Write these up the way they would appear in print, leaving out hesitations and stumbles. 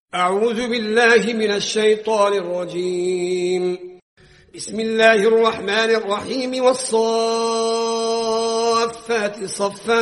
أعوذ بالله من الشيطان الرجيم. بسم الله الرحمن الرحيم. والصافات صفا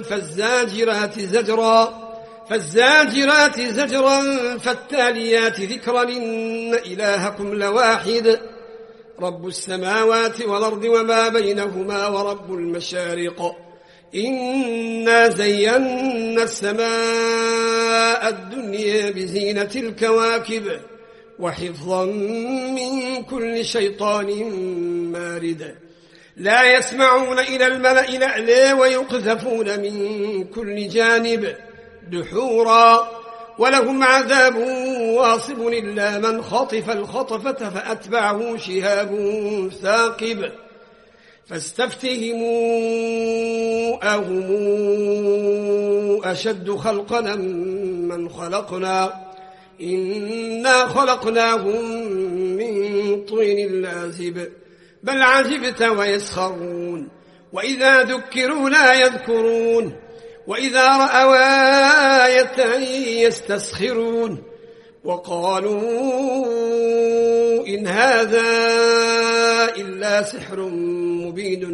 فالزاجرات زجرا فالتاليات ذكرا إن إلهكم لواحد رب السماوات والأرض وما بينهما ورب المشارق إنا زينا السماء الدنيا بزينة الكواكب وحفظا من كل شيطان مارد لا يسمعون إلى الملأ الأعلى ويقذفون من كل جانب دحورا ولهم عذاب واصب إلا من خطف الخطفة فأتبعه شهاب ثاقب فاستفتهموا أهم أشد خلقا من خلقنا إنا خلقناهم من طين لازب بل عجبت ويسخرون وإذا ذكروا لا يذكرون وإذا رأوا آية يستسخرون وقالوا إن هذا إلا سحر مبين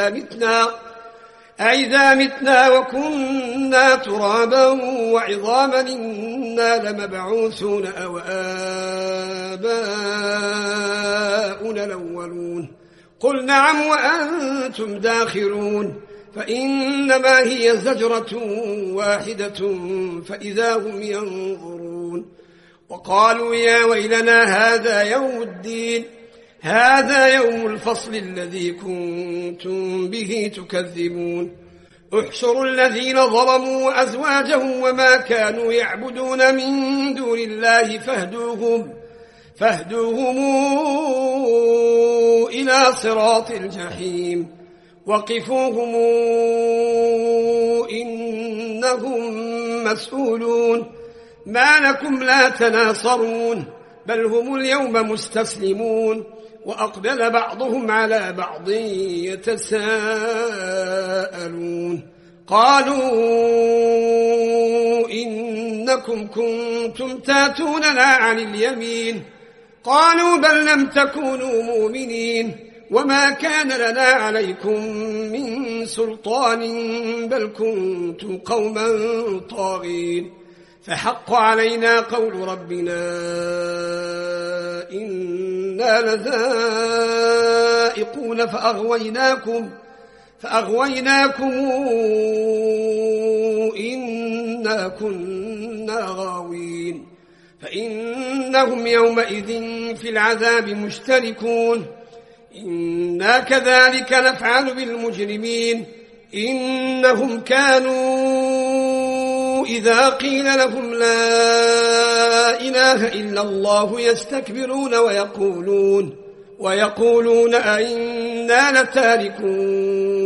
أئذا متنا وكنا ترابا وعظاما إنا لمبعوثون أو آباؤنا الأولون قل نعم وأنتم داخرون فإنما هي زجرة واحدة فإذا هم ينظرون وقالوا يا ويلنا هذا يوم الدين هذا يوم الفصل الذي كنتم به تكذبون احشروا الذين ظلموا وأزواجهم وما كانوا يعبدون من دون الله فاهدوهم إلى صراط الجحيم وقفوهم إنهم مسؤولون ما لكم لا تناصرون بل هم اليوم مستسلمون وأقبل بعضهم على بعض يتساءلون قالوا إنكم كنتم تاتوننا عن اليمين قالوا بل لم تكونوا مؤمنين وما كان لنا عليكم من سلطان بل كنتم قوما طاغين فحق علينا قول ربنا إنا لذائقون فأغويناكم إنا كنا غاوين فإنهم يومئذ في العذاب مشتركون إنا كذلك نفعل بالمجرمين إنهم كانوا إذا قيل لهم لا إله إلا الله يستكبرون ويقولون أئنا لتاركو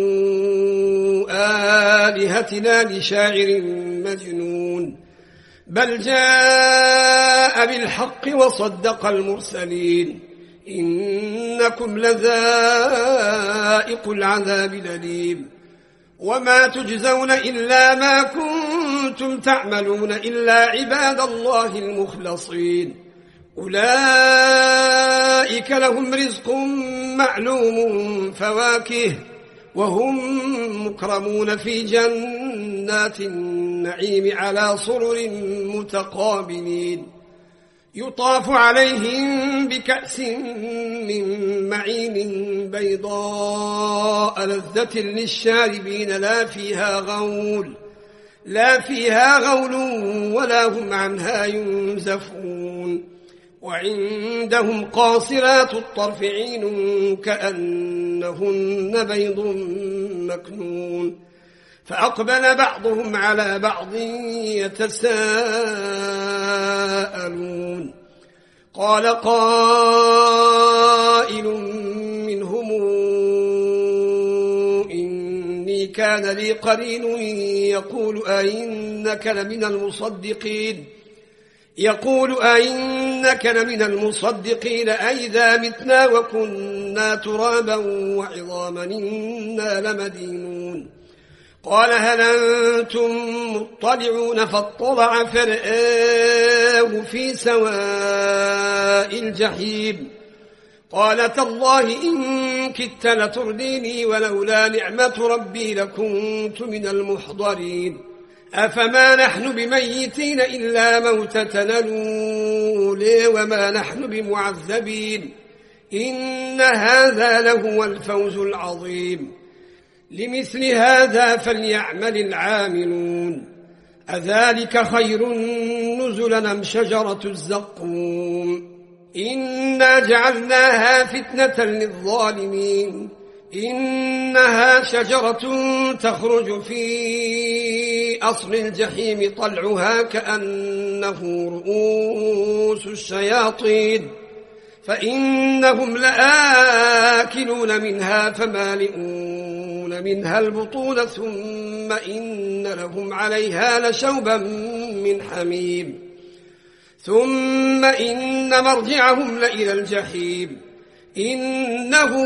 آلهتنا لشاعر مجنون بل جاء بالحق وصدق المرسلين إنكم لذائق العذاب الأليم وما تجزون إلا ما كنتم تعملون إلا عباد الله المخلصين أولئك لهم رزق معلوم فواكه وهم مكرمون في جنات النعيم على سرر متقابلين يطاف عليهم بكأس من معين بيضاء لذة للشاربين لا فيها غول ولا هم عنها ينزفون وعندهم قاصرات الطرف عين كأنهن بيض مكنون فأقبل بعضهم على بعض يتساءلون قال قائل منهم إني كان لي قرين يقول أئنك لمن المصدقين أئذا متنا وكنا ترابا وعظاما إنا لمدينون قال هل أنتم مطلعون؟ فاطلع فرآه في سواء الجحيم قال تالله إن كدت لترديني ولولا نعمة ربي لكنت من المحضرين أفما نحن بميتين إلا موتتنا الأولى وما نحن بمعذبين إن هذا لهو الفوز العظيم لمثل هذا فليعمل العاملون أذلك خير نزلا أم شجرة الزقوم إنا جعلناها فتنة للظالمين إنها شجرة تخرج في أصل الجحيم طلعها كأنه رؤوس الشياطين فإنهم لآكلون منها فمالئون منها البطون ثم إن لهم عليها لشوبا من حميم ثم إن مرجعهم لإلى الجحيم إنهم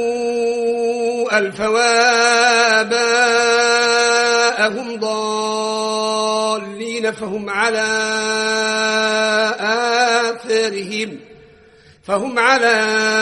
ألفوا آباءهم ضالين فهم على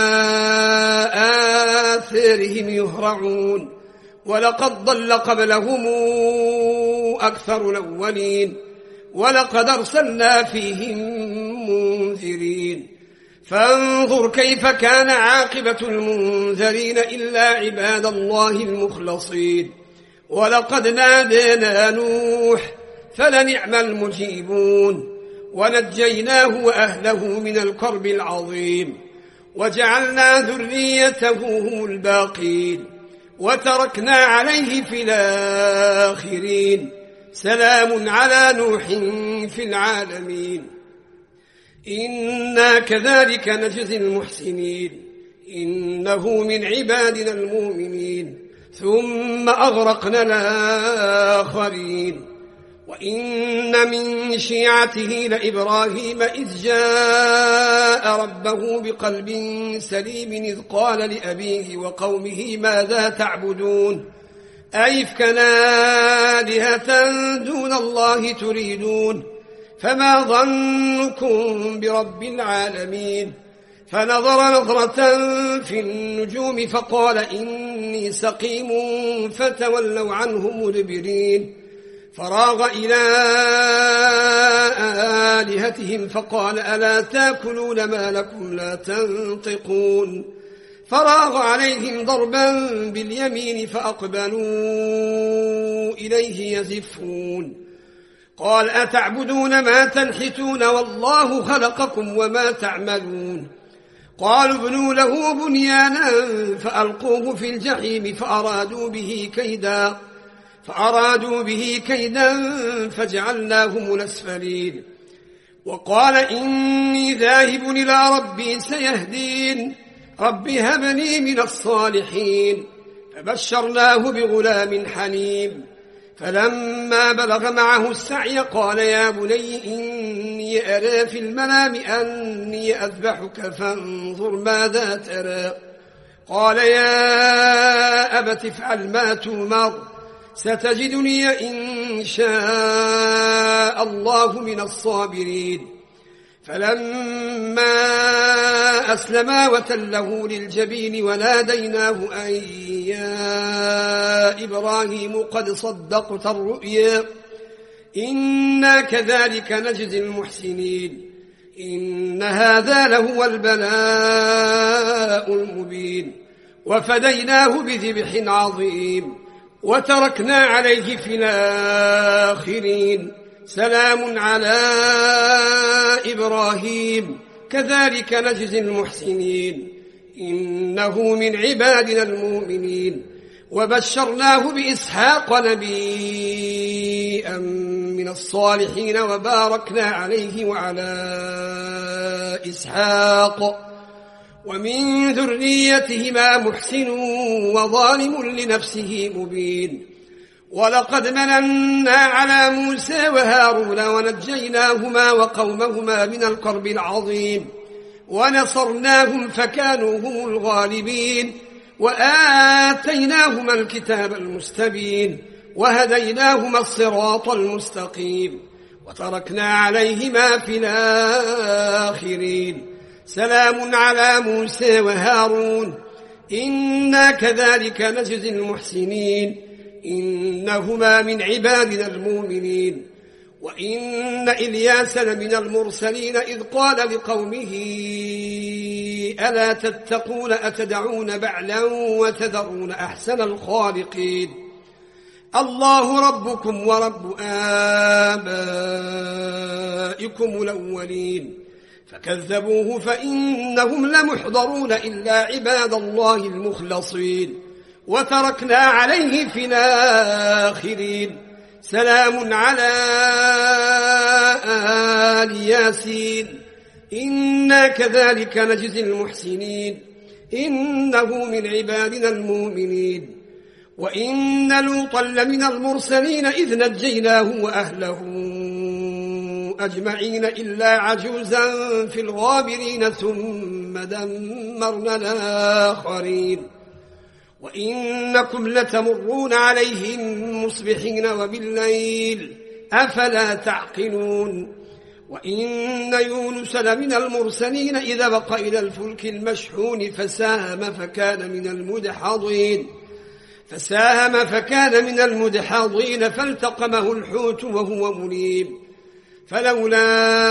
آثارهم يهرعون ولقد ضل قبلهم أكثر الأولين ولقد أرسلنا فيهم منذرين فانظر كيف كان عاقبة المنذرين إلا عباد الله المخلصين ولقد نادينا نوح فلنعم المجيبون ونجيناه وأهله من الكرب العظيم وجعلنا ذريته هم الباقين وتركنا عليه في الآخرين سلام على نوح في العالمين إنا كذلك نجزي المحسنين إنه من عبادنا المؤمنين ثم أغرقنا الآخرين وإن من شيعته لإبراهيم إذ جاء ربه بقلب سليم إذ قال لأبيه وقومه ماذا تعبدون أئفكا آلهة دون الله تريدون فما ظنكم برب العالمين فنظر نظرة في النجوم فقال إني سقيم فتولوا عنه مدبرين فراغ إلى آلهتهم فقال ألا تاكلون ما لكم لا تنطقون فراغ عليهم ضربا باليمين فأقبلوا إليه يزفون قال أتعبدون ما تنحتون والله خلقكم وما تعملون قالوا ابنوا له بنيانا فألقوه في الجحيم فأرادوا به كيدا فجعلناهم الأسفلين وقال إني ذاهب إلى ربي سيهدين رب هب لي من الصالحين فبشرناه بغلام حليم فلما بلغ معه السعي قال يا بني إني أرى في المنام أني أذبحك فانظر ماذا ترى قال يا أبت افعل ما تؤمر ستجدني إن شاء الله من الصابرين فلما أسلما وتله للجبين وناديناه أن يا إبراهيم قد صدقت الرؤيا إنا كذلك نجزي المحسنين إن هذا لهو البلاء المبين وفديناه بذبح عظيم وتركنا عليه في الآخرين سلام على إبراهيم كذلك نجزي المحسنين إنه من عبادنا المؤمنين وبشرناه بإسحاق نبيا من الصالحين وباركنا عليه وعلى إسحاق ومن ذريتهما محسن وظالم لنفسه مبين ولقد مننا على موسى وهارون ونجيناهما وقومهما من الكرب العظيم ونصرناهم فكانوا هم الغالبين وآتيناهما الكتاب المستبين وهديناهما الصراط المستقيم وتركنا عليهما في الآخرين سلام على موسى وهارون إنا كذلك نجزي المحسنين إنهما من عبادنا المؤمنين وإن إلياس لمن المرسلين إذ قال لقومه ألا تتقون أتدعون بعلا وتذرون أحسن الخالقين الله ربكم ورب آبائكم الأولين فكذبوه فإنهم لمحضرون إلا عباد الله المخلصين وتركنا عليه في الآخرين سلام على آل ياسين إنا كذلك نجزي المحسنين إنه من عبادنا المؤمنين وإن لوطا لمن المرسلين إذ نجيناه وأهله أجمعين إلا عجوزا في الغابرين ثم دمرنا الآخرين وإنكم لتمرون عليهم مصبحين وبالليل أفلا تعقلون وإن يونس لمن المرسلين إذا بق إلى الفلك المشحون فساهم فكان من المدحضين فالتقمه الحوت وهو مليم فلولا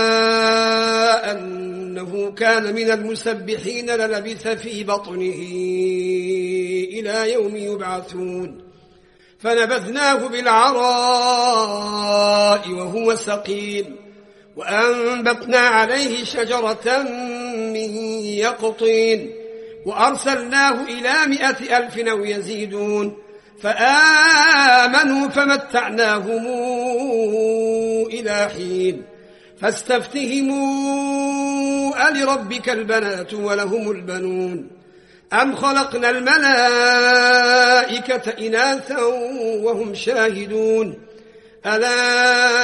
أنه كان من المسبحين للبث في بطنه إلى يوم يبعثون فنبذناه بالعراء وهو سقيم وأنبتنا عليه شجرة من يقطين وأرسلناه إلى 100,000 أو يزيدون فآمنوا فمتعناهم إلى حين فاستفتهموا ألربك البنات ولهم البنون أم خلقنا الملائكة إناثا وهم شاهدون ألا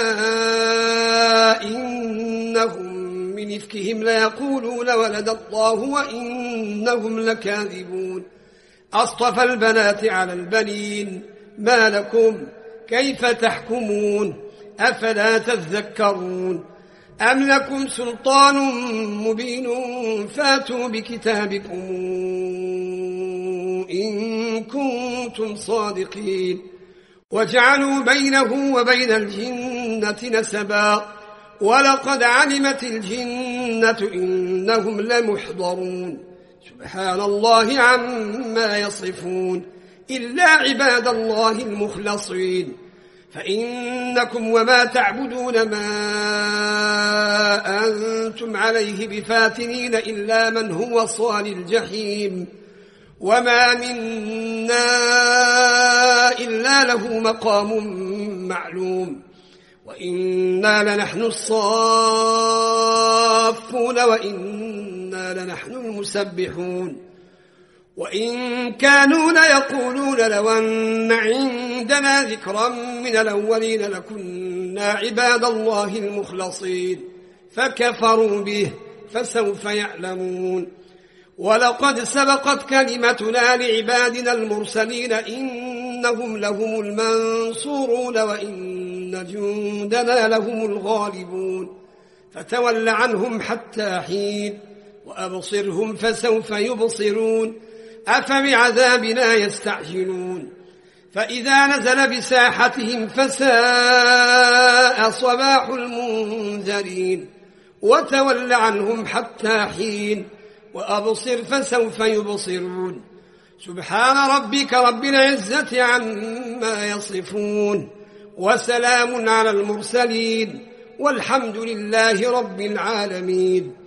إنهم من إفكهم ليقولون ولد الله وإنهم لكاذبون أصطفى البنات على البنين ما لكم كيف تحكمون أفلا تذكرون أم لكم سلطان مبين فاتوا بكتابكم إن كنتم صادقين وجعلوا بينه وبين الجنة نسبا ولقد علمت الجنة إنهم لمحضرون سبحان الله عما يصفون إلا عباد الله المخلصين فإنكم وما تعبدون ما أنتم عليه بفاتنين إلا من هو صال الجحيم وما منا إلا له مقام معلوم وإنا لنحن الصافون وإنا لنحن المسبحون وإن كانوا ليقولون لو أن عندنا ذكرا من الأولين لكنا عباد الله المخلصين فكفروا به فسوف يعلمون ولقد سبقت كلمتنا لعبادنا المرسلين إنهم لهم المنصورون وإن جندنا لهم الغالبون فتول عنهم حتى حين وأبصرهم فسوف يبصرون أفبعذابنا يستعجلون فإذا نزل بساحتهم فساء صباح المنذرين وتول عنهم حتى حين وأبصر فسوف يبصرون سبحان ربك رب العزة عما يصفون وسلام على المرسلين والحمد لله رب العالمين.